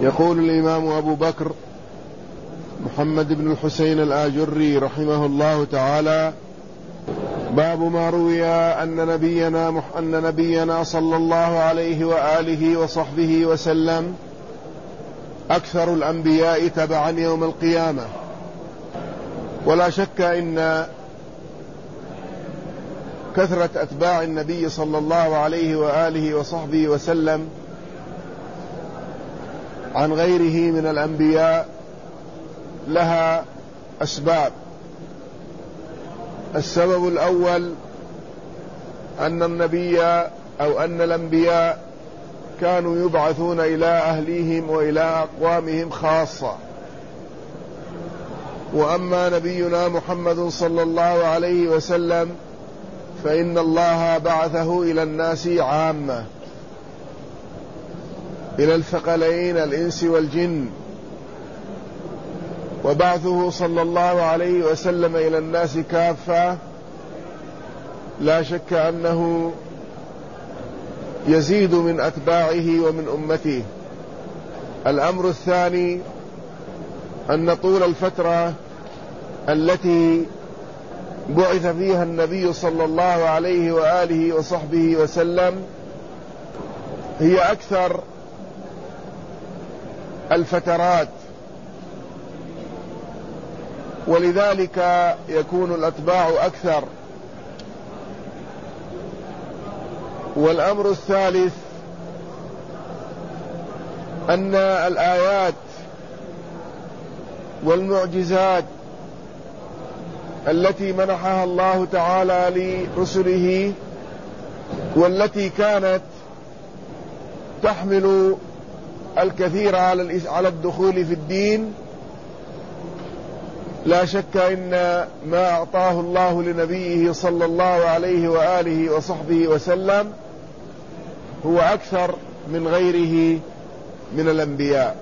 يقول الإمام أبو بكر محمد بن الحسين الآجري رحمه الله تعالى: باب ما روي أن نبينا صلى الله عليه وآله وصحبه وسلم أكثر الأنبياء تبعا يوم القيامة. ولا شك إن كثرة أتباع النبي صلى الله عليه وآله وصحبه وسلم عن غيره من الأنبياء لها أسباب. السبب الأول أن الأنبياء كانوا يبعثون إلى أهليهم وإلى أقوامهم خاصة، وأما نبينا محمد صلى الله عليه وسلم فإن الله بعثه إلى الناس عامة، إلى الثقلين الإنس والجن. وبعثه صلى الله عليه وسلم إلى الناس كافة لا شك أنه يزيد من أتباعه ومن أمته. الأمر الثاني أن طول الفترة التي بعث فيها النبي صلى الله عليه وآله وصحبه وسلم هي أكثر الفترات، ولذلك يكون الأتباع أكثر. والأمر الثالث أن الآيات والمعجزات التي منحها الله تعالى لرسله والتي كانت تحمل الكثير على الدخول في الدين، لا شك إن ما أعطاه الله لنبيه صلى الله عليه وآله وصحبه وسلم هو أكثر من غيره من الأنبياء.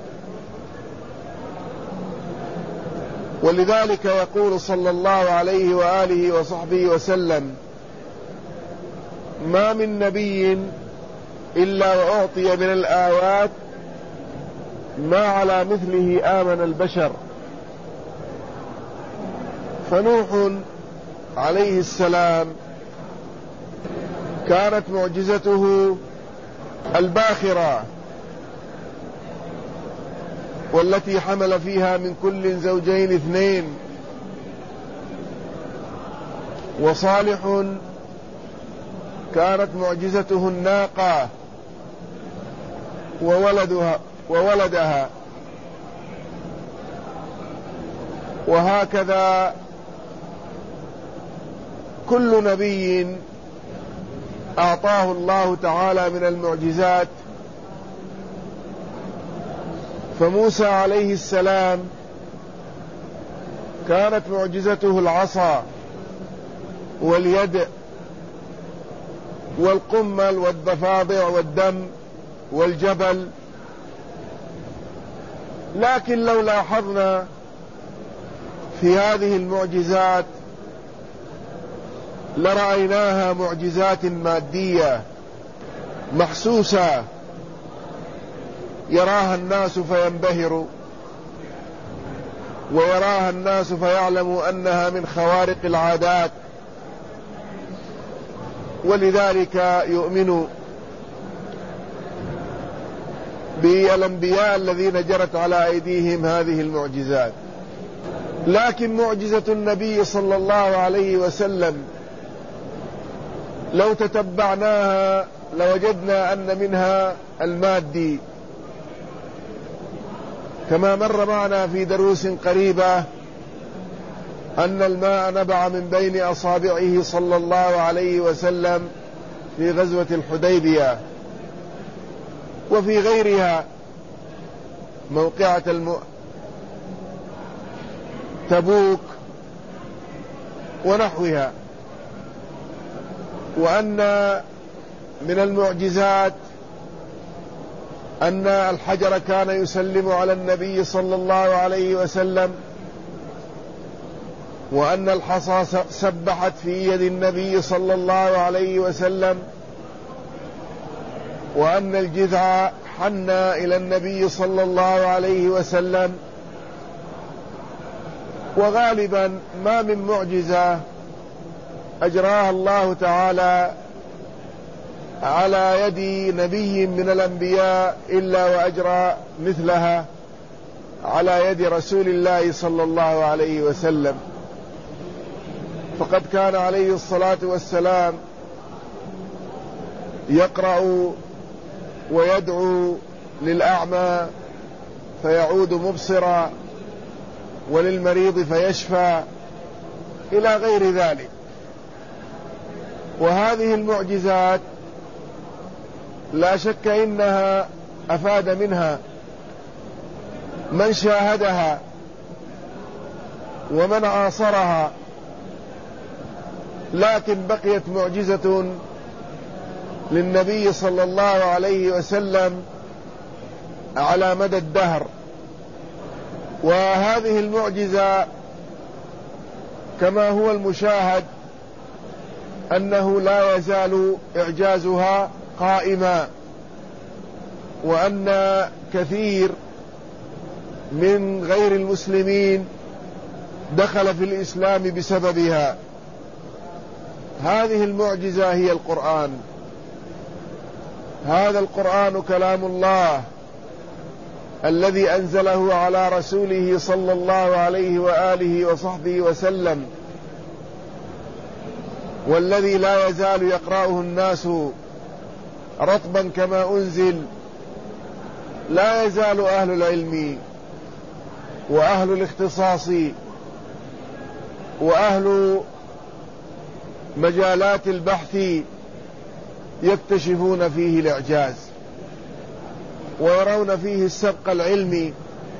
ولذلك يقول صلى الله عليه وآله وصحبه وسلم: ما من نبي إلا وأعطي من الآيات ما على مثله آمن البشر. فنوح عليه السلام كانت معجزته الباخرة، والتي حمل فيها من كل زوجين 2. وصالح كانت معجزته الناقة وولدها. وهكذا كل نبي أعطاه الله تعالى من المعجزات. فموسى عليه السلام كانت معجزته العصا واليد والقمل والضفادع والدم والجبل. لكن لو لاحظنا في هذه المعجزات لرأيناها معجزات مادية محسوسة يراها الناس فينبهروا، ويراها الناس فيعلموا أنها من خوارق العادات، ولذلك يؤمنوا بالأنبياء الذين جرت على أيديهم هذه المعجزات. لكن معجزة النبي صلى الله عليه وسلم لو تتبعناها لوجدنا أن منها المادي، كما مر معنا في دروس قريبة أن الماء نبع من بين أصابعه صلى الله عليه وسلم في غزوة الحديبية وفي غيرها، موقعة تبوك ونحوها. وأن من المعجزات أن الحجر كان يسلم على النبي صلى الله عليه وسلم، وأن الحصى سبحت في يد النبي صلى الله عليه وسلم، وأن الجذع حن إلى النبي صلى الله عليه وسلم. وغالبا ما من معجزة أجراها الله تعالى على يد نبي من الأنبياء إلا وأجرى مثلها على يد رسول الله صلى الله عليه وسلم. فقد كان عليه الصلاة والسلام يقرأ ويدعو للأعمى فيعود مبصرا، وللمريض فيشفى، إلى غير ذلك. وهذه المعجزات لا شك إنها أفاد منها من شاهدها ومن عاصرها، لكن بقيت معجزة للنبي صلى الله عليه وسلم على مدى الدهر. وهذه المعجزة كما هو المشاهد أنه لا يزال إعجازها قائما، وأن كثير من غير المسلمين دخل في الإسلام بسببها. هذه المعجزة هي القرآن. هذا القرآن كلام الله الذي أنزله على رسوله صلى الله عليه وآله وصحبه وسلم، والذي لا يزال يقرأه الناس رطبا كما أنزل. لا يزال أهل العلم وأهل الاختصاص وأهل مجالات البحث يكتشفون فيه الإعجاز ويرون فيه السبق العلمي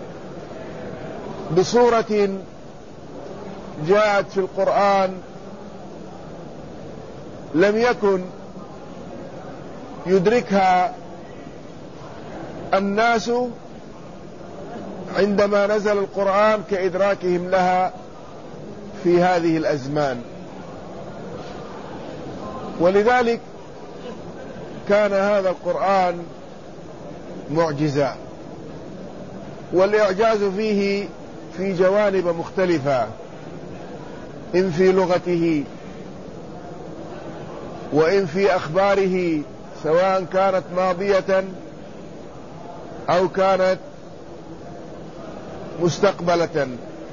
بصورة جاءت في القرآن لم يكن يدركها الناس عندما نزل القرآن كإدراكهم لها في هذه الأزمان. ولذلك كان هذا القرآن معجزة، والإعجاز فيه في جوانب مختلفة، إن في لغته وإن في أخباره، سواء كانت ماضية أو كانت مستقبلة.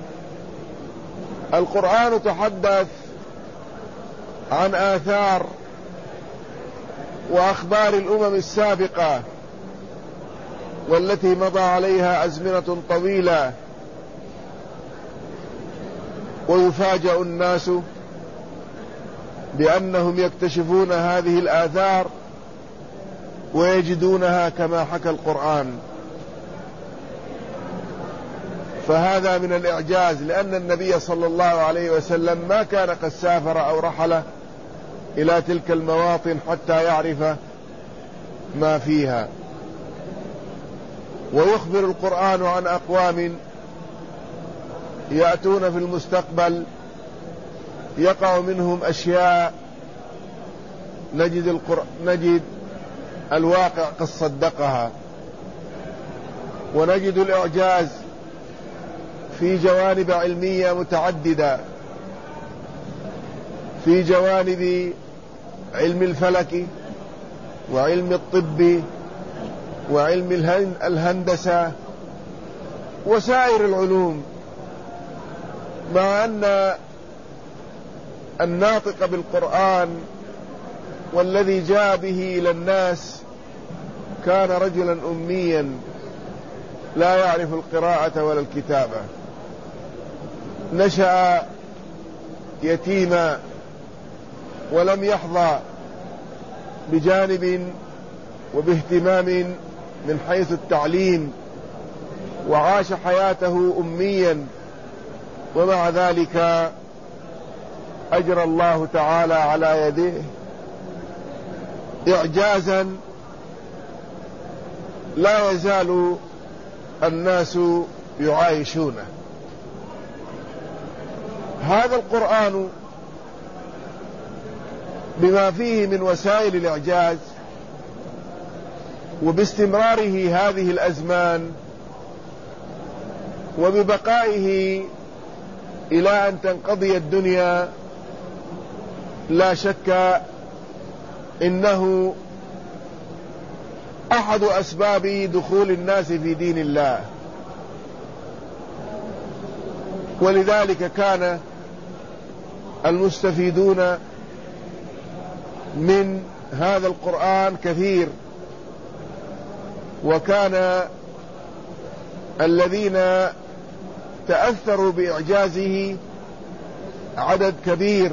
القرآن تحدث عن آثار وأخبار الأمم السابقة والتي مضى عليها أزمنة طويلة، ويفاجأ الناس بأنهم يكتشفون هذه الآثار ويجدونها كما حكى القرآن. فهذا من الإعجاز، لأن النبي صلى الله عليه وسلم ما كان قد سافر أو رحل إلى تلك المواطن حتى يعرف ما فيها. ويخبر القرآن عن أقوام يأتون في المستقبل يقع منهم أشياء نجد الواقع قد صدقها. ونجد الإعجاز في جوانب علمية متعددة، في جوانب علم الفلك وعلم الطب وعلم الهندسة وسائر العلوم، مع أن الناطق بالقرآن والذي جاء به إلى الناس كان رجلا أميا لا يعرف القراءة ولا الكتابة، نشأ يتيما ولم يحظى بجانب وباهتمام من حيث التعليم، وعاش حياته أميا، ومع ذلك أجرى الله تعالى على يديه إعجازا لا يزال الناس يعايشونه. هذا القرآن بما فيه من وسائل الإعجاز وباستمراره هذه الأزمان وببقائه إلى أن تنقضي الدنيا، لا شك إنه أحد أسباب دخول الناس في دين الله. ولذلك كان المستفيدون من هذا القرآن كثير، وكان الذين تأثروا بإعجازه عدد كبير،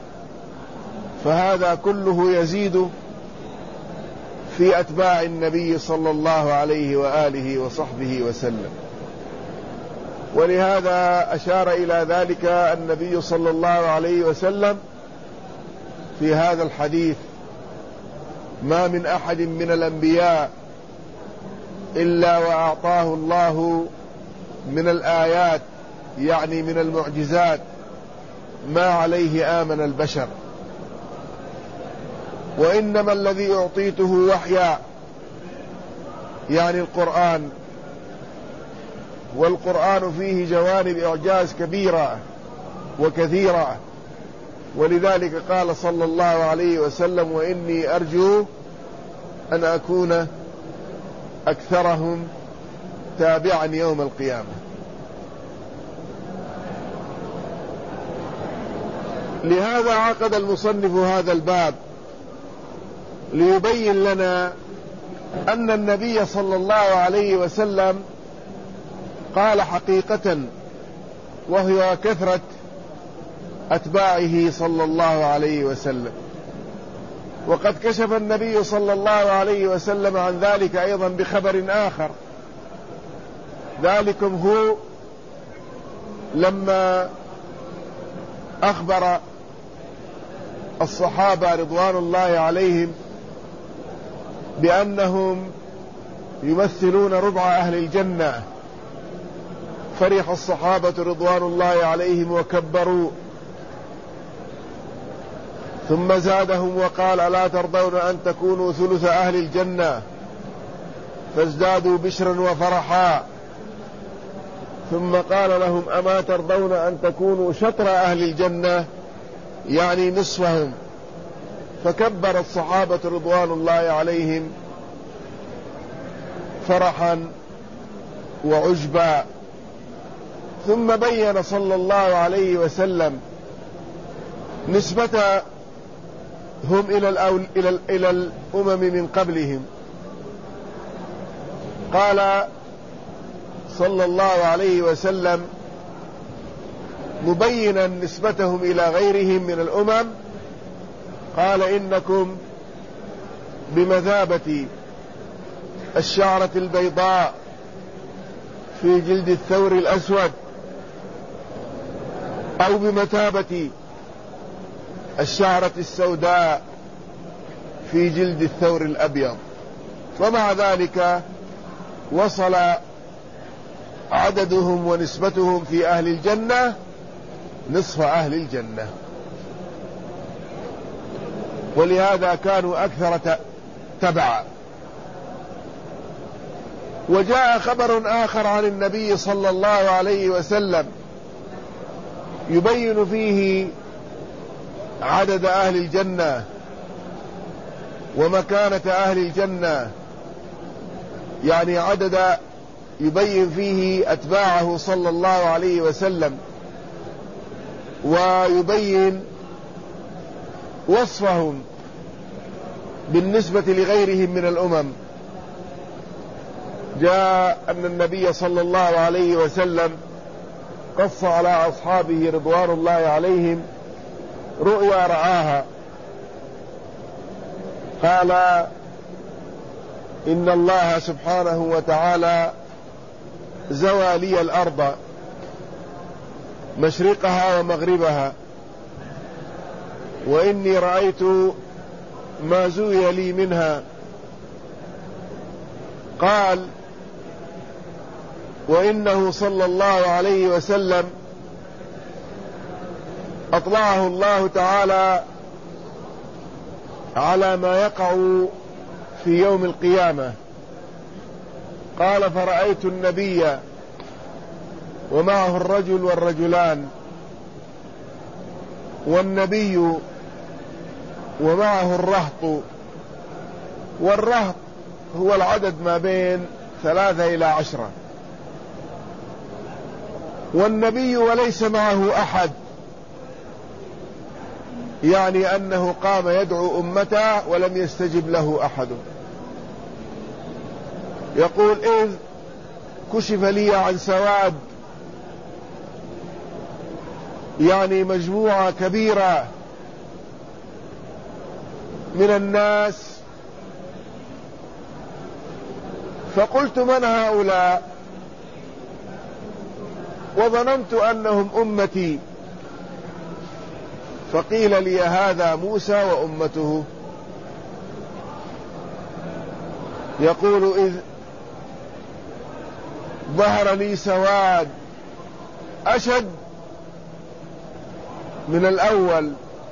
فهذا كله يزيد في أتباع النبي صلى الله عليه وآله وصحبه وسلم. ولهذا أشار إلى ذلك النبي صلى الله عليه وسلم في هذا الحديث: ما من أحد من الأنبياء إلا وأعطاه الله من الآيات، يعني من المعجزات، ما عليه آمن البشر، وإنما الذي أعطيته وحيا، يعني القرآن. والقرآن فيه جوانب إعجاز كبيرة وكثيرة، ولذلك قال صلى الله عليه وسلم: وإني أرجو أن أكون أكثرهم تابعا يوم القيامة. لهذا عقد المصنف هذا الباب ليبين لنا أن النبي صلى الله عليه وسلم قال حقيقة، وهي كثرة أتباعه صلى الله عليه وسلم. وقد كشف النبي صلى الله عليه وسلم عن ذلك أيضا بخبر آخر، ذلكم هو لما أخبر الصحابة رضوان الله عليهم بأنهم يمثلون ربع أهل الجنة، فرح الصحابة رضوان الله عليهم وكبروا، ثم زادهم وقال: ألا ترضون أن تكونوا ثلث أهل الجنة؟ فازدادوا بشرا وفرحا. ثم قال لهم: أما ترضون أن تكونوا شطر أهل الجنة؟ يعني نصفهم. فكبر الصحابة رضوان الله عليهم فرحا وعجبا. ثم بين صلى الله عليه وسلم نسبتهم إلى الأمم من قبلهم. قال صلى الله عليه وسلم مبينا نسبتهم إلى غيرهم من الأمم، قال: إنكم بمثابة الشعرة البيضاء في جلد الثور الأسود، أو بمثابة الشعرة السوداء في جلد الثور الأبيض. ومع ذلك وصل عددهم ونسبتهم في أهل الجنة نصف أهل الجنة، ولهذا كانوا أكثر تبعا. وجاء خبر آخر عن النبي صلى الله عليه وسلم يبين فيه عدد أهل الجنة ومكانة أهل الجنة، يعني عدد يبين فيه أتباعه صلى الله عليه وسلم، ويبين وصفهم بالنسبة لغيرهم من الأمم. جاء أن النبي صلى الله عليه وسلم قص على أصحابه رضوان الله عليهم رؤيا رآها، قال: إن الله سبحانه وتعالى زوى لي الأرض مشرقها ومغربها، وإني رأيت ما زوي لي منها. قال: وإنه صلى الله عليه وسلم أطلعه الله تعالى على ما يقع في يوم القيامة، قال فرأيت النبي ومعه الرجل والرجلان، والنبي ومعه الرهط، والرهط هو العدد ما بين 3 إلى 10، والنبي وليس معه أحد، يعني أنه قام يدعو أمته ولم يستجب له أحد. يقول إذ كشف لي عن سواد، يعني مجموعة كبيرة من الناس، فقلت من هؤلاء؟ وظننت أنهم أمتي، فقيل لي هذا موسى وأمته. يقول إذ ظهر لي سواد أشد من الأول،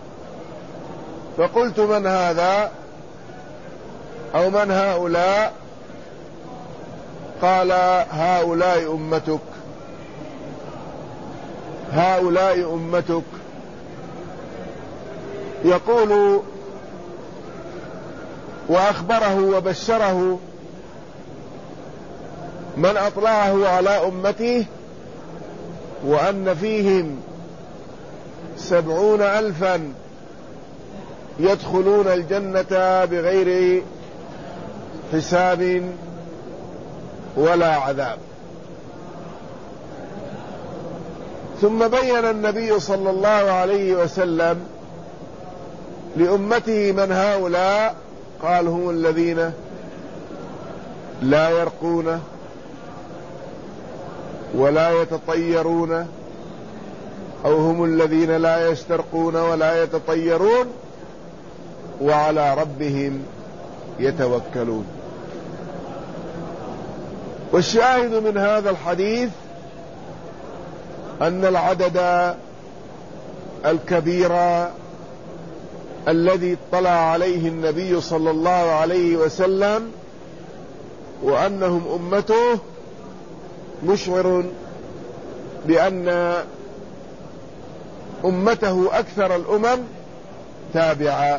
فقلت من هذا أو من هؤلاء؟ قال هؤلاء أمتك، هؤلاء أمتك. يقول وأخبره وبشره من أطلعه على أمته، وأن فيهم 70,000 يدخلون الجنة بغير حساب ولا عذاب. ثم بين النبي صلى الله عليه وسلم لأمته من هؤلاء، قال هم الذين لا يرقون ولا يتطيرون، أو هم الذين لا يسترقون ولا يتطيرون وعلى ربهم يتوكلون. والشاهد من هذا الحديث أن العدد الكبير الذي اطلع عليه النبي صلى الله عليه وسلم وأنهم أمته مشعر بأن أمته أكثر الأمم تابعة.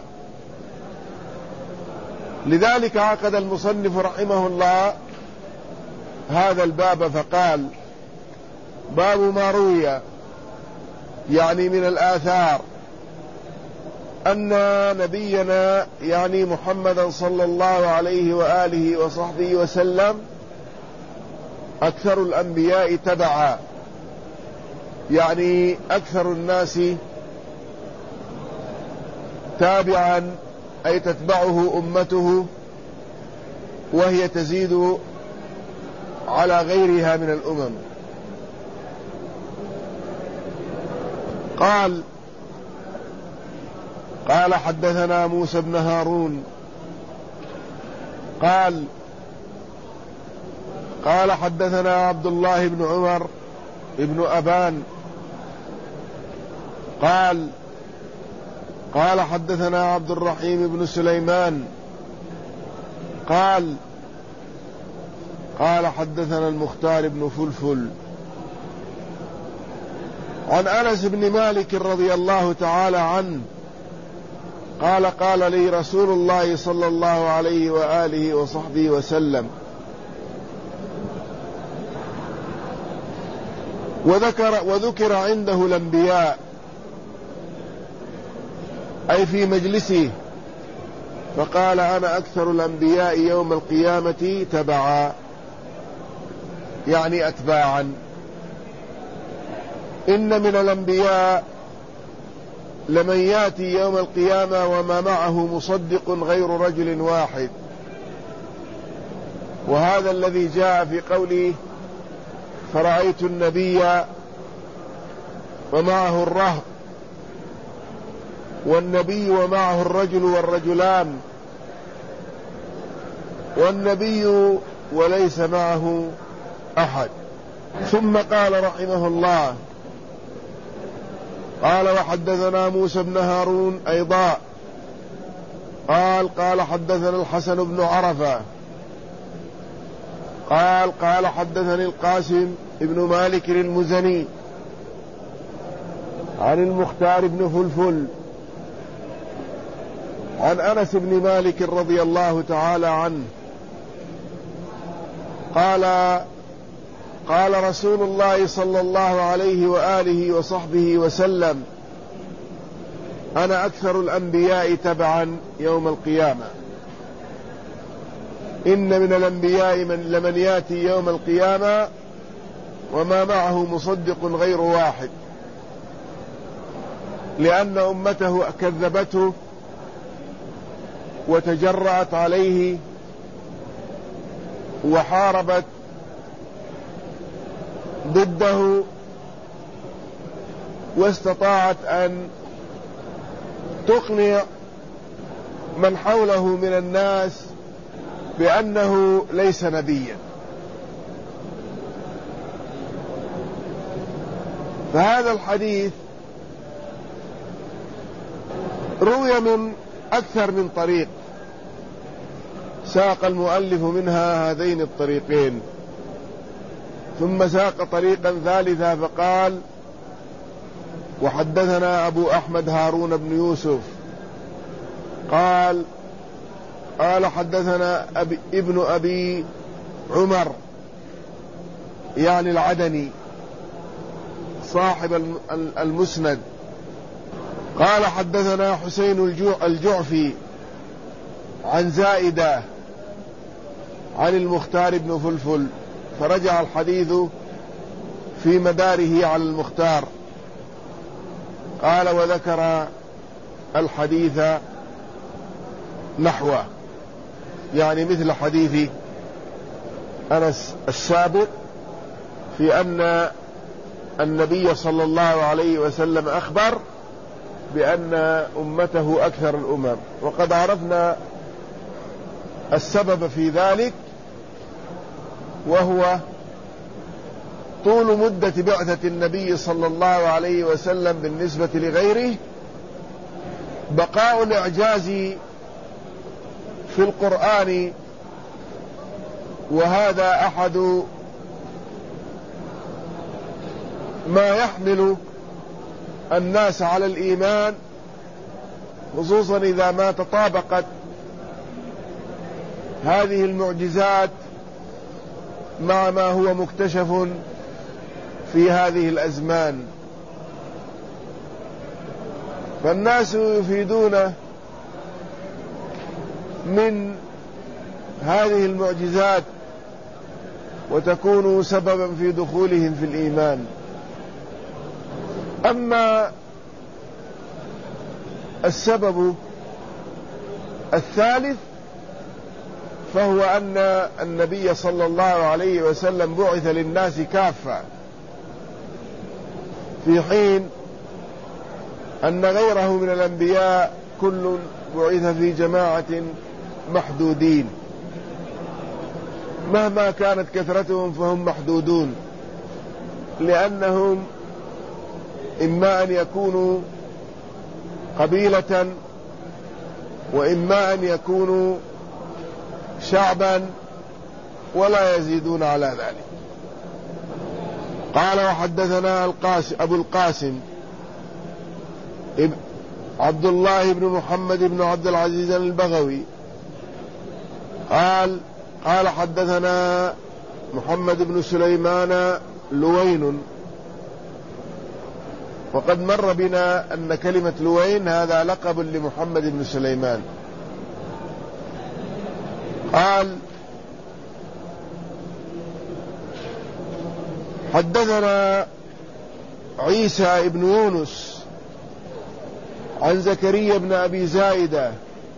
لذلك عقد المصنف رحمه الله هذا الباب فقال باب ما روي، يعني من الآثار، أن نبينا يعني محمدا صلى الله عليه وآله وصحبه وسلم أكثر الأنبياء تبعا، يعني أكثر الناس تابعا، أي تتبعه أمته، وهي تزيد على غيرها من الأمم. قال حدثنا موسى بن هارون قال حدثنا عبد الله بن عمر بن أبان قال حدثنا عبد الرحيم بن سليمان قال حدثنا المختار بن فلفل عن أنس بن مالك رضي الله تعالى عنه قال لي رسول الله صلى الله عليه وآله وصحبه وسلم، وذكر عنده الأنبياء أي في مجلسه، فقال أنا أكثر الأنبياء يوم القيامة تبعا، يعني أتباعا. إن من الأنبياء لمن يأتي يوم القيامة وما معه مصدق غير رجل واحد، وهذا الذي جاء في قوله فرأيت النبي ومعه الرهط، والنبي ومعه الرجل والرجلان، والنبي وليس معه أحد. ثم قال رحمه الله قال وحدثنا موسى بن هارون أيضا قال حدثنا الحسن بن عرفة قال حدثني القاسم ابن مالك المزني عن المختار بن فلفل عن أنس بن مالك رضي الله تعالى عنه قال رسول الله صلى الله عليه وآله وصحبه وسلم: أنا أكثر الأنبياء تبعا يوم القيامة. إن من الأنبياء لمن يأتي يوم القيامة وما معه مصدق غير واحد، لأن أمته كذبته وتجرأت عليه وحاربت ضده، واستطاعت أن تقنع من حوله من الناس بأنه ليس نبيا. فهذا الحديث روي من أكثر من طريق، ساق المؤلف منها هذين الطريقين، ثم ساق طريقا ثالثا فقال: وحدثنا أبو أحمد هارون بن يوسف قال حدثنا ابن أبي عمر يعني العدني صاحب المسند قال حدثنا حسين الجعفي عن زائدة عن المختار بن فلفل، فرجع الحديث في مداره على المختار. قال: وذكر الحديث نحوه، يعني مثل حديث أنس السابق، في أن النبي صلى الله عليه وسلم أخبر بأن أمته أكثر الأمم. وقد عرفنا السبب في ذلك، وهو طول مدة بعثة النبي صلى الله عليه وسلم بالنسبة لغيره، بقاء الإعجاز في القرآن، وهذا أحد ما يحمل الناس على الإيمان، خصوصا إذا ما تطابقت هذه المعجزات مع ما هو مكتشف في هذه الأزمان. فالناس يفيدون من هذه المعجزات وتكون سببا في دخولهم في الإيمان. أما السبب الثالث فهو أن النبي صلى الله عليه وسلم بعث للناس كافة، في حين أن غيره من الأنبياء كل بعث في جماعة محدودين، مهما كانت كثرتهم فهم محدودون، لأنهم إما أن يكونوا قبيلة، وإما أن يكونوا شعبا، ولا يزيدون على ذلك. قال: وحدثنا أبو القاسم عبد الله بن محمد بن عبد العزيز البغوي قال حدثنا محمد بن سليمان لوين. وقد مر بنا أن كلمة لوين هذا لقب لمحمد بن سليمان. قال: حدثنا عيسى بن يونس عن زكريا بن أبي زائدة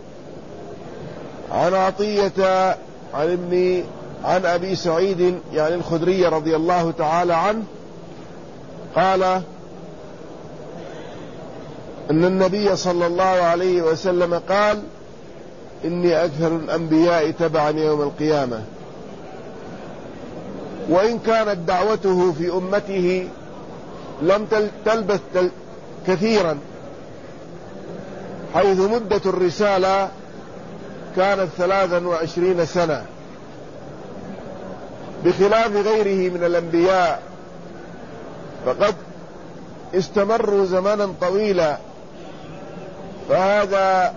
عن عطية عن أبي سعيد يعني الخدري رضي الله تعالى عنه قال أن النبي صلى الله عليه وسلم قال: إني أكثر الأنبياء تبعا يوم القيامة. وإن كانت دعوته في أمته لم تلبث كثيرا، حيث مدة الرسالة كانت 23 سنة، بخلاف غيره من الأنبياء فقد استمروا زمانا طويلا. فهذا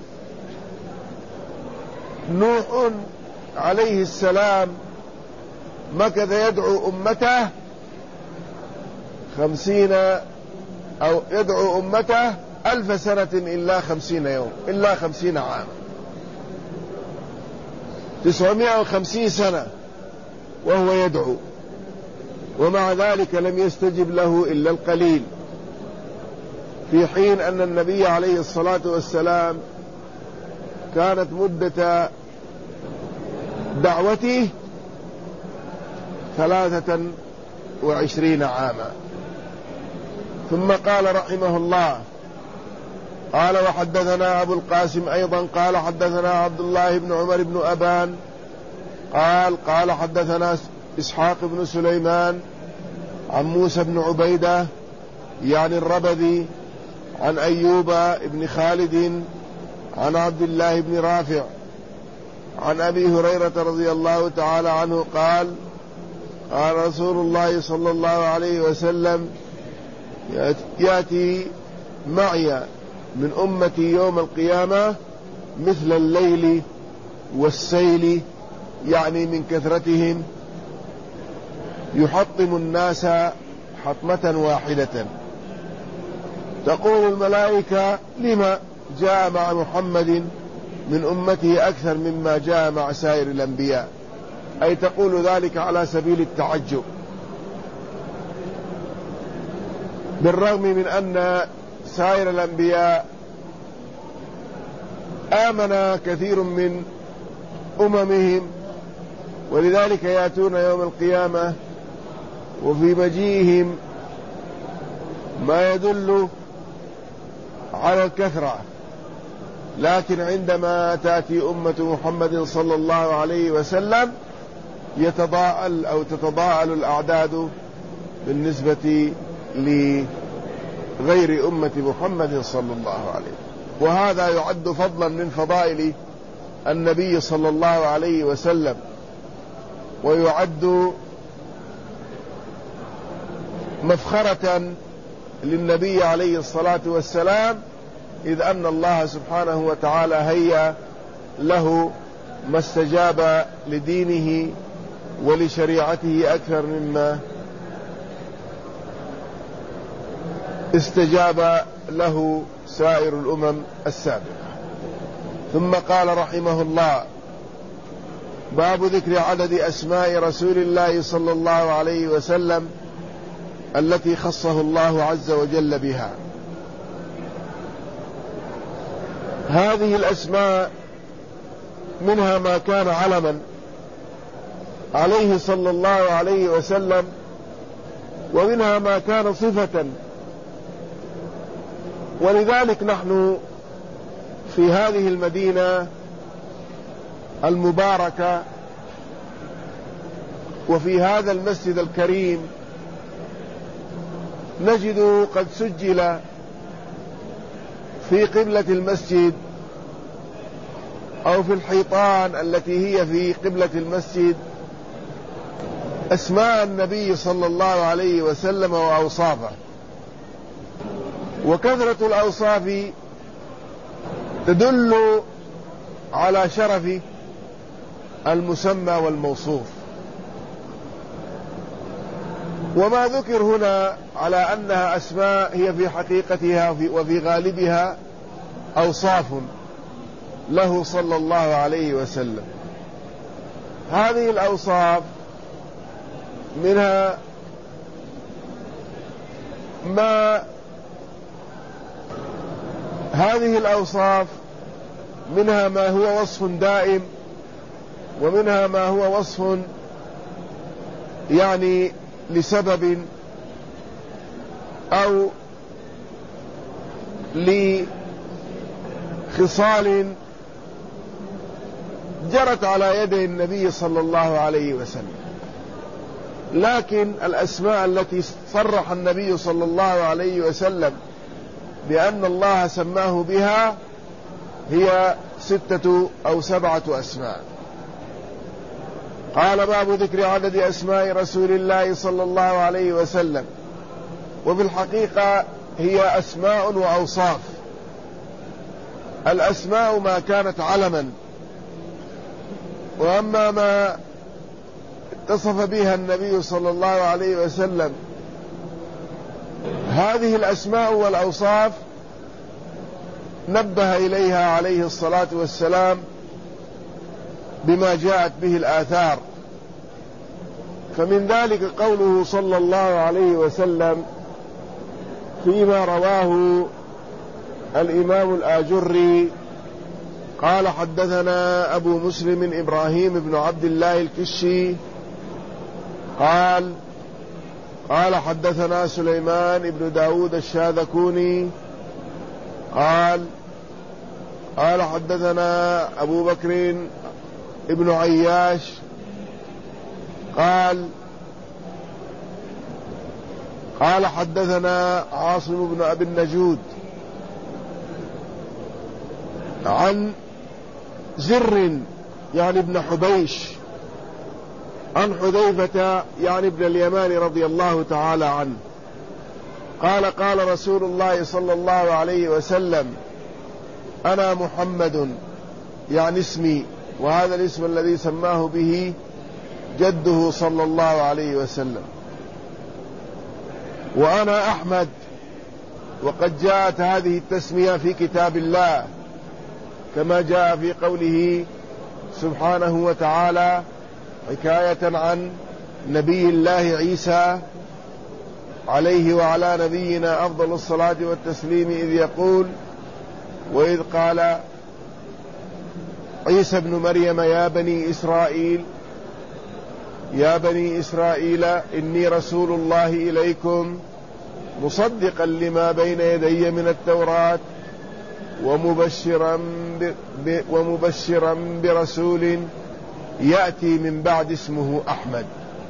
نوح عليه السلام مكث يدعو أمته 50 أو يدعو أمته 1000 سنة إلا 50 يوم إلا 50 عاما، 950 سنة وهو يدعو، ومع ذلك لم يستجب له إلا القليل، في حين أن النبي عليه الصلاة والسلام كانت مدة دعوته 23 عاما. ثم قال رحمه الله قال وحدثنا أبو القاسم أيضا قال حدثنا عبد الله بن عمر بن أبان قال حدثنا إسحاق بن سليمان عن موسى بن عبيدة يعني الربذي عن أيوب بن خالد عن عبد الله بن رافع عن أبي هريرة رضي الله تعالى عنه قال قال رسول الله صلى الله عليه وسلم يأتي معي من أمتي يوم القيامة مثل الليل والسيل، يعني من كثرتهم، يحطم الناس حطمة واحدة. تقول الملائكة لما جاء مع محمد من أمته أكثر مما جاء مع سائر الأنبياء، أي تقول ذلك على سبيل التعجب، بالرغم من أن سائر الأنبياء آمن كثير من أممهم، ولذلك يأتون يوم القيامة وفي مجيئهم ما يدل على الكثرة، لكن عندما تأتي أمة محمد صلى الله عليه وسلم يتضاءل أو تتضاءل الأعداد بالنسبة لغير أمة محمد صلى الله عليه. وهذا يعد فضلا من فضائل النبي صلى الله عليه وسلم، ويعد مفخرة للنبي عليه الصلاة والسلام، إذ أن الله سبحانه وتعالى هيأ له ما استجاب لدينه ولشريعته أكثر مما استجاب له سائر الأمم السابقة. ثم قال رحمه الله باب ذكر عدد أسماء رسول الله صلى الله عليه وسلم التي خصه الله عز وجل بها. هذه الأسماء منها ما كان علما عليه صلى الله عليه وسلم، ومنها ما كان صفة. ولذلك نحن في هذه المدينة المباركة وفي هذا المسجد الكريم نجد قد سجل في قبلة المسجد أو في الحيطان التي هي في قبلة المسجد أسماء النبي صلى الله عليه وسلم وأوصافه. وكثرة الأوصاف تدل على شرف المسمى والموصوف. وما ذكر هنا على أنها أسماء هي في حقيقتها وفي غالبها أوصاف له صلى الله عليه وسلم. هذه الأوصاف منها ما هو وصف دائم، ومنها ما هو وصف يعني لسبب أو لخصال جرت على يدي النبي صلى الله عليه وسلم. لكن الأسماء التي صرح النبي صلى الله عليه وسلم بأن الله سماه بها هي 6 أو 7 أسماء. قال باب ذكر عدد أسماء رسول الله صلى الله عليه وسلم. وفي الحقيقة هي أسماء وأوصاف. الأسماء ما كانت علما، وأما ما اتصف بها النبي صلى الله عليه وسلم هذه الأسماء والأوصاف نبه إليها عليه الصلاة والسلام بما جاءت به الآثار. فمن ذلك قوله صلى الله عليه وسلم فيما رواه الإمام الآجري قال: حدثنا أبو مسلم إبراهيم بن عبد الله الكشي قال حدثنا سليمان بن داود الشاذكوني قال حدثنا أبو بكر ابن عياش قال حدثنا عاصم بن أبي النجود عن زر يعني ابن حبيش عن حذيفة يعني ابن اليمان رضي الله تعالى عنه قال رسول الله صلى الله عليه وسلم: أنا محمد، يعني اسمي، وهذا الاسم الذي سماه به جده صلى الله عليه وسلم. وأنا أحمد، وقد جاءت هذه التسمية في كتاب الله كما جاء في قوله سبحانه وتعالى حكاية عن نبي الله عيسى عليه وعلى نبينا أفضل الصلاة والتسليم إذ يقول: وإذ قال عيسى ابن مريم يا بني إسرائيل إني رسول الله إليكم مصدقا لما بين يدي من التوراة ومبشرا برسول يأتي من بعد اسمه أحمد،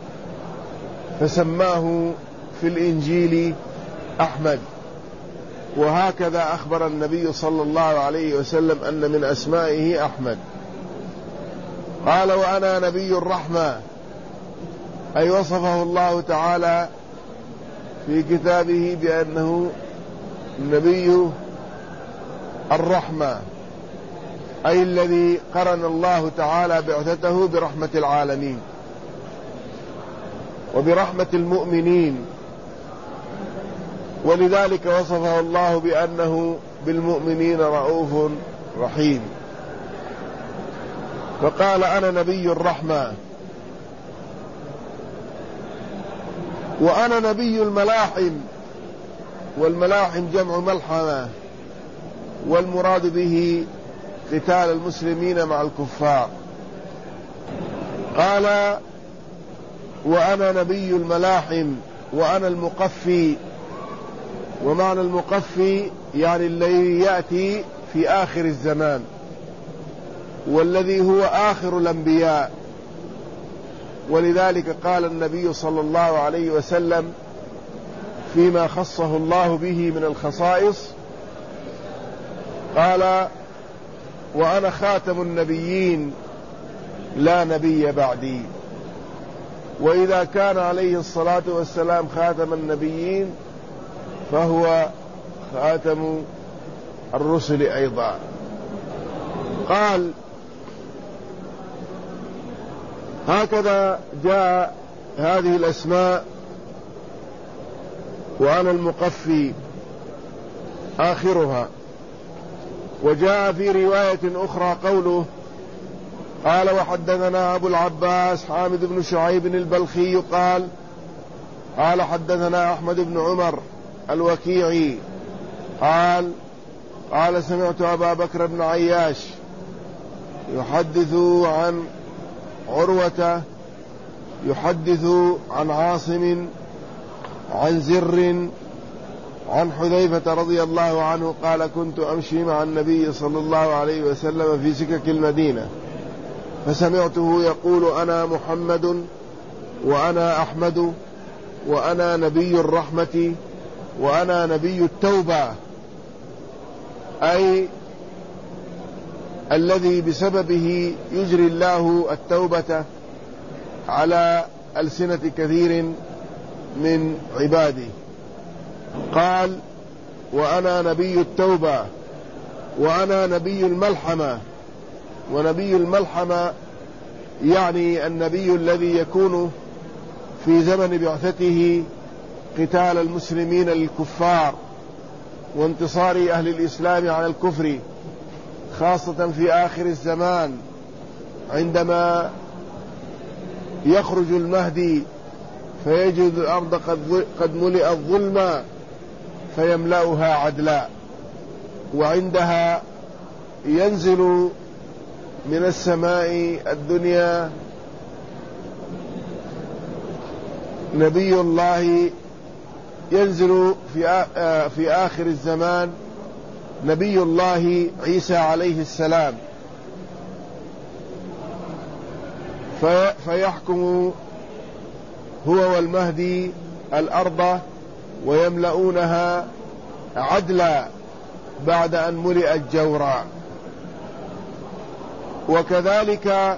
فسماه في الإنجيل أحمد. وهكذا أخبر النبي صلى الله عليه وسلم أن من أسمائه أحمد. قال: وأنا نبي الرحمة، أي وصفه الله تعالى في كتابه بأنه نبي الرحمة، أي الذي قرن الله تعالى بعثته برحمة العالمين وبرحمة المؤمنين، ولذلك وصفه الله بأنه بالمؤمنين رؤوف رحيم. فقال: أنا نبي الرحمة. وأنا نبي الملاحم، والملاحم جمع ملحمة، والمراد به قتال المسلمين مع الكفار. قال: وأنا نبي الملاحم وأنا المقفي. ومعنى المقفي يعني الذي يأتي في آخر الزمان، والذي هو آخر الأنبياء. ولذلك قال النبي صلى الله عليه وسلم فيما خصه الله به من الخصائص قال: وأنا خاتم النبيين لا نبي بعدي. وإذا كان عليه الصلاة والسلام خاتم النبيين فهو خاتم الرسل أيضا. قال: هكذا جاء هذه الأسماء: وأنا المقفي آخرها. وجاء في رواية أخرى قوله: قال: وحدثنا أبو العباس حامد بن شعيب البلخي قال حدثنا أحمد بن عمر الوكيعي قال سمعت أبا بكر بن عياش يحدث عن عروة يحدث عن عاصم عن زر عن حذيفة رضي الله عنه قال: كنت أمشي مع النبي صلى الله عليه وسلم في سكك المدينة فسمعته يقول: أنا محمد، وأنا أحمد، وأنا نبي الرحمة، وأنا نبي التوبة، أي الذي بسببه يجري الله التوبة على ألسنة كثير من عباده. قال: وأنا نبي التوبة، وأنا نبي الملحمة. ونبي الملحمة يعني النبي الذي يكون في زمن بعثته قتال المسلمين للكفار وانتصار أهل الإسلام على الكفر، خاصة في آخر الزمان عندما يخرج المهدي فيجد الأرض قد ملئت ظلما فيملأها عدلا، وعندها ينزل من السماء الدنيا نبي الله، ينزل في آخر الزمان نبي الله عيسى عليه السلام، فيحكم هو والمهدي الأرض ويملؤونها عدلا بعد أن ملئت جورا. وكذلك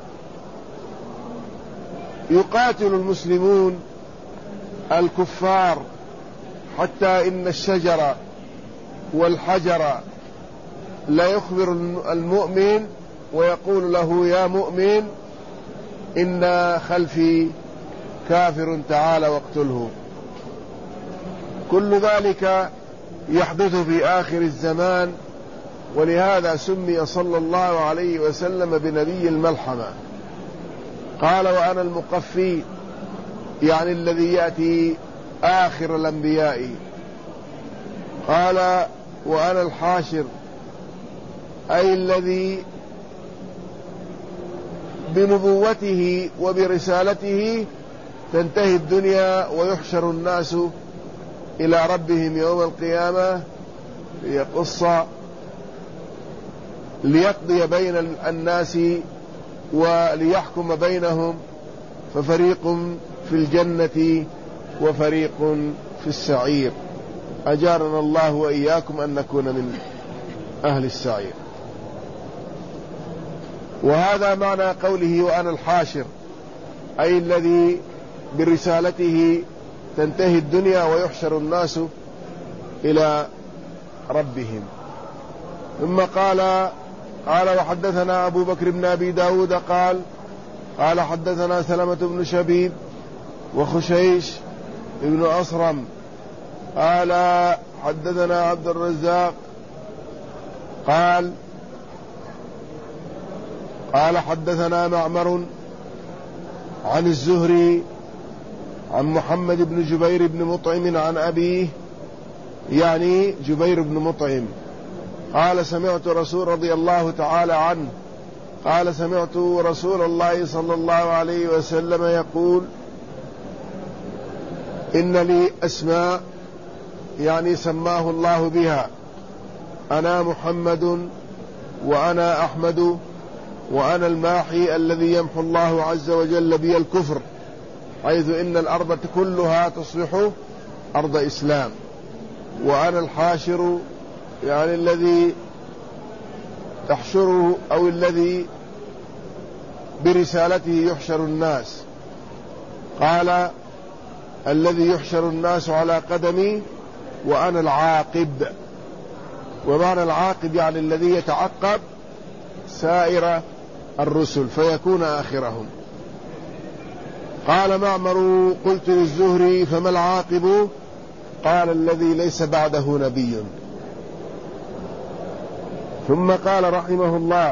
يقاتل المسلمون الكفار حتى إن الشجر والحجر لا يخبر المؤمن ويقول له: يا مؤمن إن خلفي كافر تعال واقتله. كل ذلك يحدث في آخر الزمان، ولهذا سمي صلى الله عليه وسلم بنبي الملحمة. قال: وأنا المقفي، يعني الذي يأتي آخر الأنبياء. قال: وأنا الحاشر، أي الذي بنبوته وبرسالته تنتهي الدنيا ويحشر الناس إلى ربهم يوم القيامة ليقضي بين الناس وليحكم بينهم، ففريق في الجنة وفريق في السعير. أجارنا الله وإياكم أن نكون من أهل السعير. وهذا معنى قوله: وأنا الحاشر، أي الذي برسالته تنتهي الدنيا ويحشر الناس إلى ربهم. ثم قال: وحدثنا أبو بكر بن أبي داود قال حدثنا سلمة بن شبيب وخشيش بن أصرم قال حدثنا عبد الرزاق قال حدثنا معمر عن الزهري عن محمد بن جبير بن مطعم عن أبيه، يعني جبير بن مطعم، قال: سمعت رسول رضي الله تعالى عنه قال: سمعت رسول الله صلى الله عليه وسلم يقول: إن لي أسماء، يعني سماه الله بها، أنا محمد وأنا أحمد وأنا الماحي الذي يمحو الله عز وجل بي الكفر، حيث إن الأرض كلها تصبح أرض إسلام، وأنا الحاشر، يعني الذي تحشره أو الذي برسالته يحشر الناس. قال: الذي يحشر الناس على قدمي، وأنا العاقب. ومعنى العاقب يعني الذي يتعقب سائر الرسل فيكون آخرهم. قال معمر: قلت للزهري: فما العاقب؟ قال: الذي ليس بعده نبي. ثم قال رحمه الله: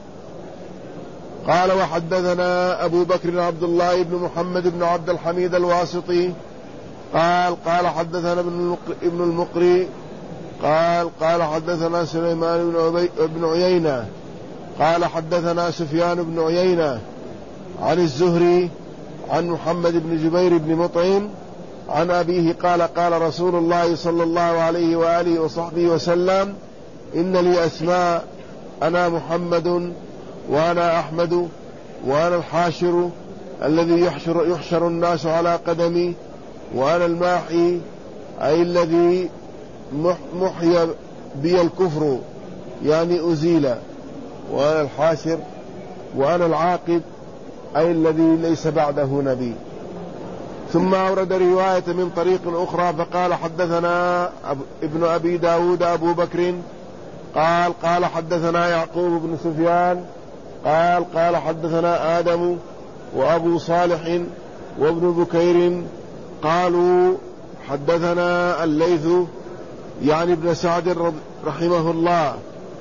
قال: وحدثنا أبو بكر عبد الله بن محمد بن عبد الحميد الواسطي قال حدثنا ابن المقري قال حدثنا سليمان بن عيينة قال حدثنا سفيان بن عيينة عن الزهري عن محمد بن جبير بن مطعم عن أبيه قال رسول الله صلى الله عليه وآله وصحبه وسلم: إن لي أسماء، أنا محمد وأنا أحمد وأنا الحاشر الذي يحشر الناس على قدمي، وأنا الماحي، أي الذي محي بي الكفر، يعني أزيل، وأنا الحاشر، وأنا العاقب، أي الذي ليس بعده نبي. ثم أورد رواية من طريق أخرى فقال حدثنا ابن أبي داود أبو بكر قال حدثنا يعقوب بن سفيان قال حدثنا آدم وأبو صالح وابن بكير قالوا حدثنا الليث يعني ابن سعد رحمه الله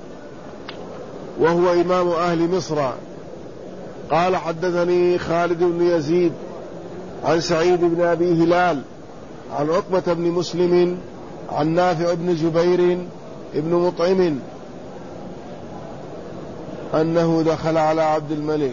وهو إمام أهل مصر قال حدثني خالد بن يزيد عن سعيد بن أبي هلال عن عقبة بن مسلم عن نافع بن جبير ابن مطعم أنه دخل على عبد الملك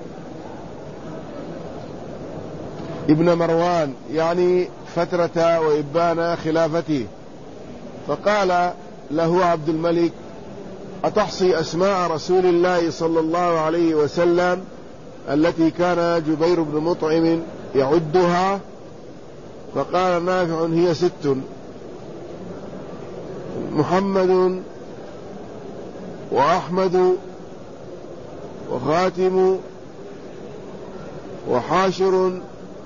ابن مروان يعني فترة وإبان خلافته، فقال له عبد الملك أتحصي أسماء رسول الله صلى الله عليه وسلم التي كان جبير بن مطعم يعدها؟ فقال نافع هي 6: محمد وأحمد وخاتم وحاشر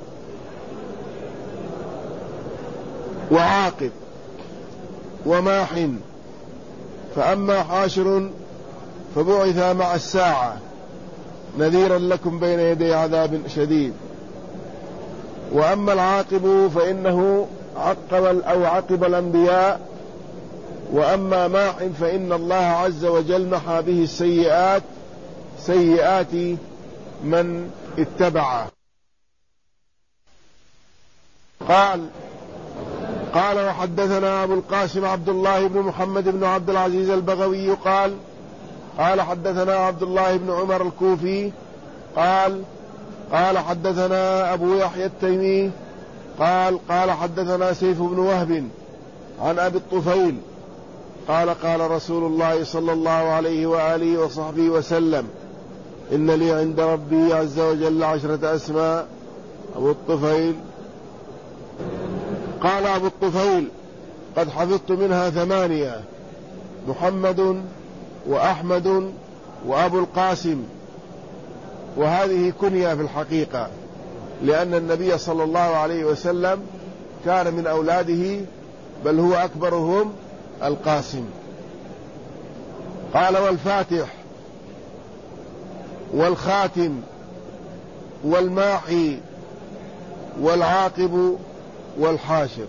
وعاقب وماح، فأما حاشر فبعث مع الساعة نذيرا لكم بين يدي عذاب شديد، وأما العاقب فإنه عقب الأنبياء، وأما ماح فإن الله عز وجل محى به السيئات سيئات من اتبعه. قال وحدثنا أبو القاسم عبد الله بن محمد بن عبد العزيز البغوي قال حدثنا عبد الله بن عمر الكوفي قال حدثنا أبو يحيى التيمي قال حدثنا سيف بن وهب عن أبي الطفيل قال رسول الله صلى الله عليه وآله وصحبه وسلم إن لي عند ربي عز وجل 10 أسماء. أبو الطفيل قال أبو الطفيل قد حفظت منها 8: محمد وأحمد وأبو القاسم. وهذه كنية في الحقيقة، لأن النبي صلى الله عليه وسلم كان من أولاده بل هو أكبرهم القاسم. قال والفاتح والخاتم والماحي والعاقب والحاشر.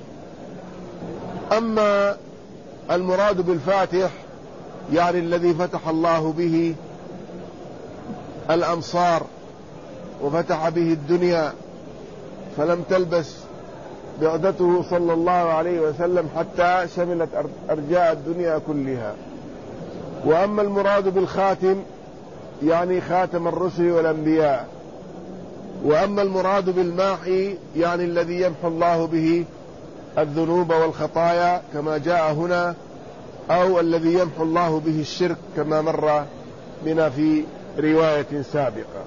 أما المراد بالفاتح يعني الذي فتح الله به الأمصار وفتح به الدنيا، فلم تلبس بعدته صلى الله عليه وسلم حتى شملت أرجاء الدنيا كلها. وأما المراد بالخاتم يعني خاتم الرسل والأنبياء. وأما المراد بالماحي يعني الذي يمحو الله به الذنوب والخطايا كما جاء هنا، أو الذي يمحو الله به الشرك كما مر بنا في رواية سابقة.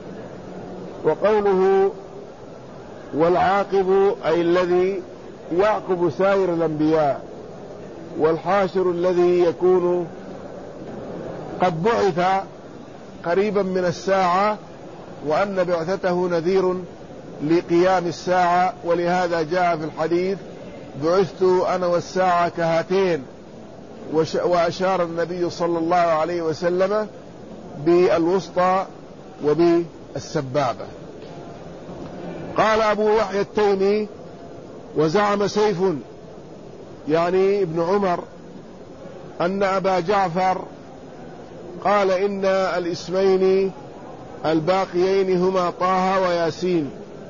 وقوله والعاقب أي الذي يعقب سائر الأنبياء، والحاشر الذي يكون قد بعث قريبا من الساعة، وأن بعثته نذير لقيام الساعة، ولهذا جاء في الحديث بعثت أنا والساعة كهاتين، وأشار النبي صلى الله عليه وسلم بالوسطى وبالسبابة. قال أبو يحيى التيمي وزعم سيف يعني ابن عمر أن أبا جعفر قال إن الاسمين الباقيين هما طه وياسين.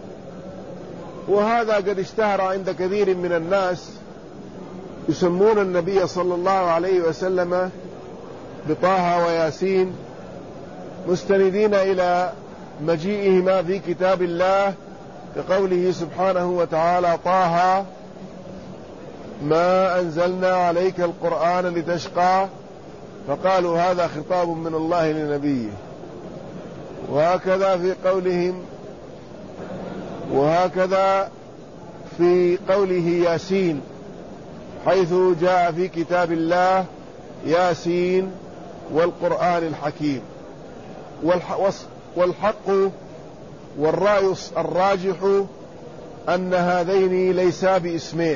وهذا قد اشتهر عند كثير من الناس، يسمون النبي صلى الله عليه وسلم بطه وياسين، مستندين إلى مجيئهما في كتاب الله كقوله سبحانه وتعالى طه ما أنزلنا عليك القرآن لتشقى، فقالوا هذا خطاب من الله لنبيه. وهكذا في قوله ياسين، حيث جاء في كتاب الله ياسين والقرآن الحكيم. والحق والرأي الراجح أن هذين ليسا باسمين،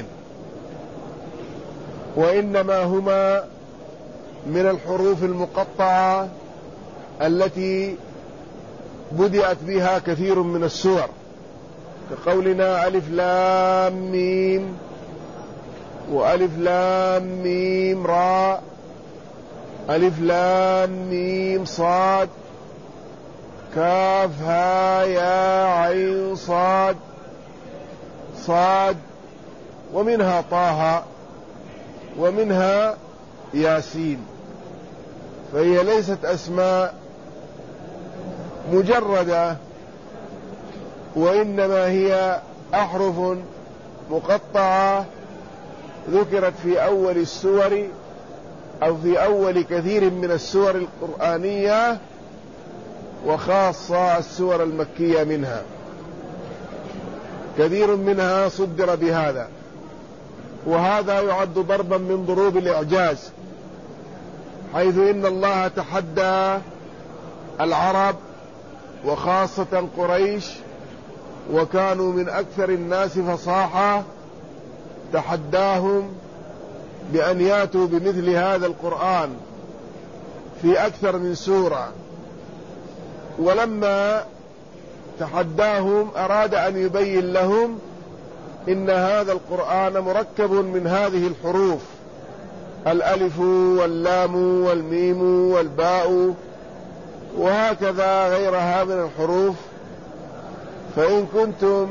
وإنما هما من الحروف المقطعة التي بدأت بها كثير من السور، كقولنا ألف لام ميم، وألف لام ميم راء، ألف لام ميم صاد، كاف ها يا عين صاد صاد، ومنها طه، ومنها ياسين. فهي ليست أسماء مجردة، وإنما هي أحرف مقطعة ذكرت في أول السور أو في أول كثير من السور القرآنية، وخاصة السور المكية منها، كثير منها صدر بهذا، وهذا يعد ضربا من ضروب الإعجاز، حيث إن الله تحدى العرب وخاصة قريش، وكانوا من أكثر الناس فصاحة، تحداهم بأن ياتوا بمثل هذا القرآن في أكثر من سورة، ولما تحداهم أراد أن يبين لهم إن هذا القرآن مركب من هذه الحروف، الألف واللام والميم والباء وهكذا غيرها من الحروف، فإن كنتم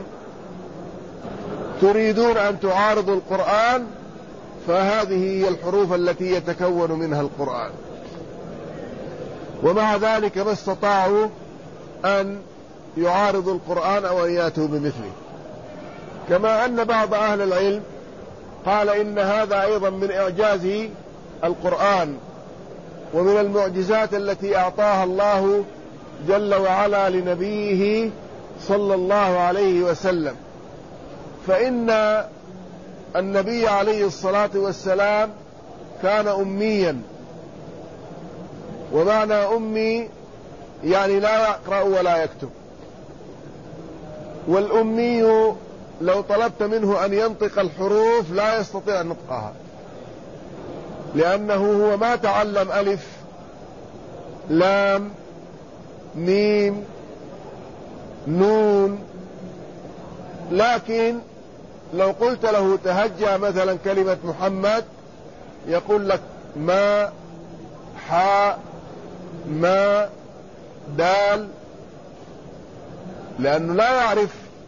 تريدون أن تعارضوا القرآن فهذه هي الحروف التي يتكون منها القرآن. ومع ذلك ما استطاعوا أن يعارضوا القرآن أو أن ياتوا بمثله، كما أن بعض أهل العلم قال إن هذا أيضا من إعجاز القرآن ومن المعجزات التي أعطاها الله جل وعلا لنبيه صلى الله عليه وسلم. فإن النبي عليه الصلاة والسلام كان أميا، ومعنى أمي يعني لا يقرأ ولا يكتب، والأمي لو طلبت منه أن ينطق الحروف لا يستطيع نطقها، لأنه هو ما تعلم ألف لام ميم نون. لكن لو قلت له تهجى مثلا كلمة محمد يقول لك ما حاء ما دال، لأنه لا يعرف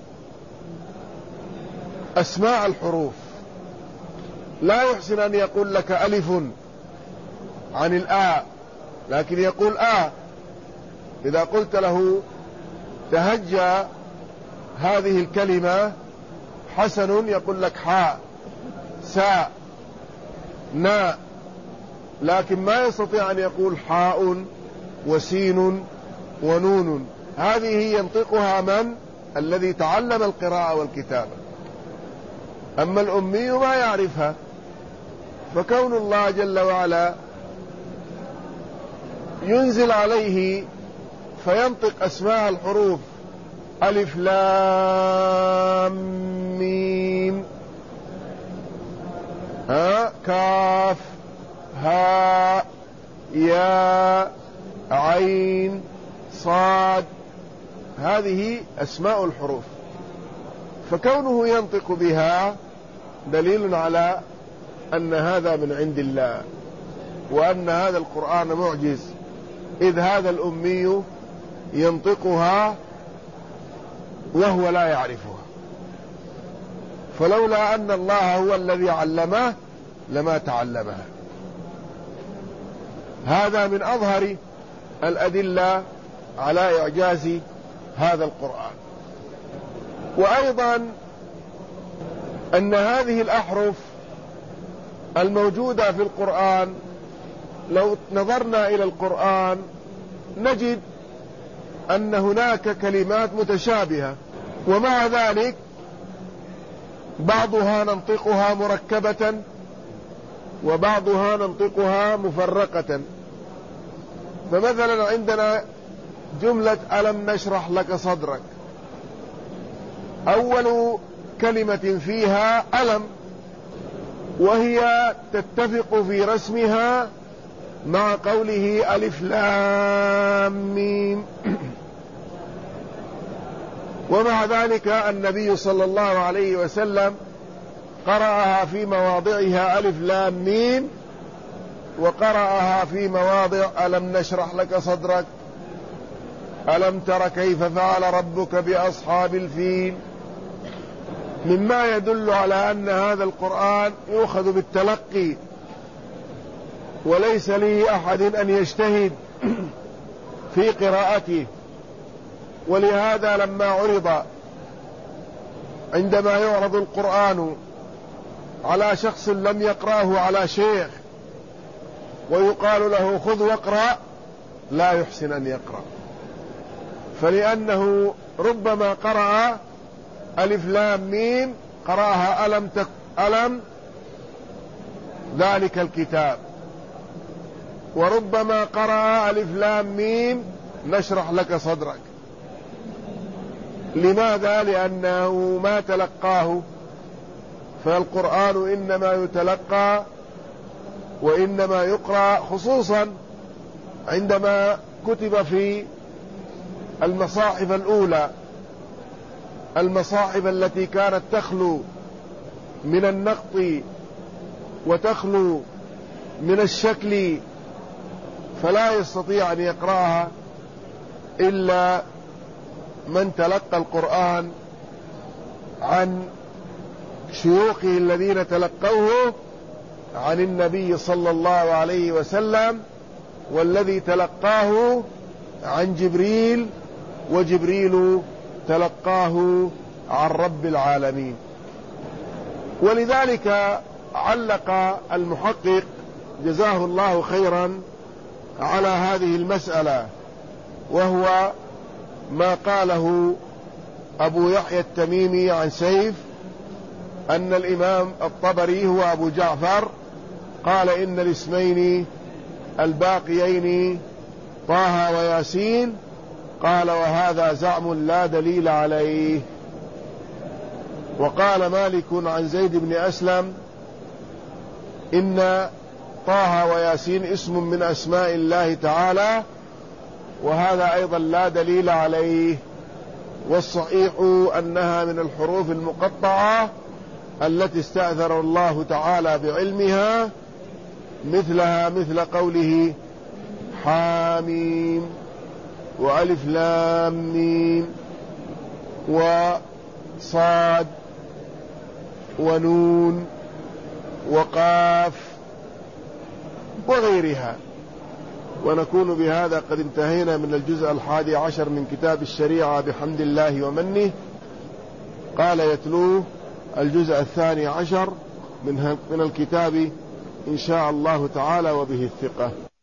أسماء الحروف، لا يحسن أن يقول لك ألف عن الآ، لكن يقول إذا قلت له تهجى هذه الكلمة حسن يقول لك حاء ساء ناء، لكن ما يستطيع أن يقول حاء وسين ونون. هذه ينطقها من؟ الذي تعلم القراءة والكتابة، أما الأمي ما يعرفها. فكون الله جل وعلا ينزل عليه فينطق أسماء الحروف ألف لام ميم كاف هاء يا عين صاد، هذه أسماء الحروف، فكونه ينطق بها دليل على أن هذا من عند الله، وأن هذا القرآن معجز، إذ هذا الأمي ينطقها وهو لا يعرفها، فلولا أن الله هو الذي علمه لما تعلمها. هذا من أظهر الأدلة على إعجاز هذا القرآن. وأيضا أن هذه الأحرف الموجودة في القرآن لو نظرنا إلى القرآن نجد أن هناك كلمات متشابهة، ومع ذلك بعضها ننطقها مركبة وبعضها ننطقها مفرقة. فمثلا عندنا جملة ألم نشرح لك صدرك، أول كلمة فيها ألم، وهي تتفق في رسمها مع قوله ألف لام ميم. ومع ذلك النبي صلى الله عليه وسلم قرأها في مواضعها ألف لام ميم، وقرأها في مواضع ألم نشرح لك صدرك، ألم تر كيف فعل ربك بأصحاب الفيل، مما يدل على أن هذا القرآن يؤخذ بالتلقي، وليس لي أحد أن يجتهد في قراءته. ولهذا لما عرض، عندما يعرض القرآن على شخص لم يقرأه على شيخ ويقال له خذ واقرأ، لا يحسن أن يقرأ، فلأنه ربما قرأ ألف لام ميم، قرأها ألم ذلك الكتاب، وربما قرأ ألف لام ميم نشرح لك صدرك. لماذا؟ لأنه ما تلقاه. فالقرآن إنما يتلقى وإنما يقرأ، خصوصا عندما كتب في المصاحف الأولى، المصاحف التي كانت تخلو من النقط وتخلو من الشكل، فلا يستطيع أن يقرأها إلا من تلقى القرآن عن شيوخه الذين تلقوه عن النبي صلى الله عليه وسلم، والذي تلقاه عن جبريل، وجبريل تلقاه عن رب العالمين. ولذلك علق المحقق جزاه الله خيرا على هذه المسألة، وهو ما قاله أبو يحيى التميمي عن سيف أن الإمام الطبري هو أبو جعفر قال إن الاسمين الباقيين طه وياسين، قال وهذا زعم لا دليل عليه. وقال مالك عن زيد بن أسلم إن طه وياسين اسم من أسماء الله تعالى، وهذا أيضا لا دليل عليه، والصحيح أنها من الحروف المقطعة التي استأثر الله تعالى بعلمها، مثلها مثل قوله حاميم وألف لام ميم وصاد ونون وقاف وغيرها. ونكون بهذا قد انتهينا من الجزء 11 من كتاب الشريعة بحمد الله ومنه. قال يتلوه الجزء 12 من الكتاب إن شاء الله تعالى وبه الثقة.